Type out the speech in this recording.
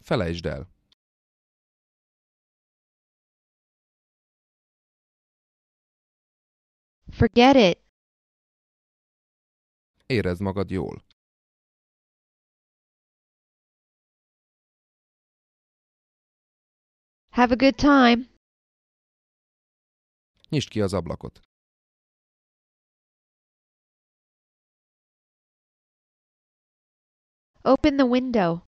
Felejtsd el. Forget it. Érezd magad jól. Have a good time. Nyisd ki az ablakot. Open the window.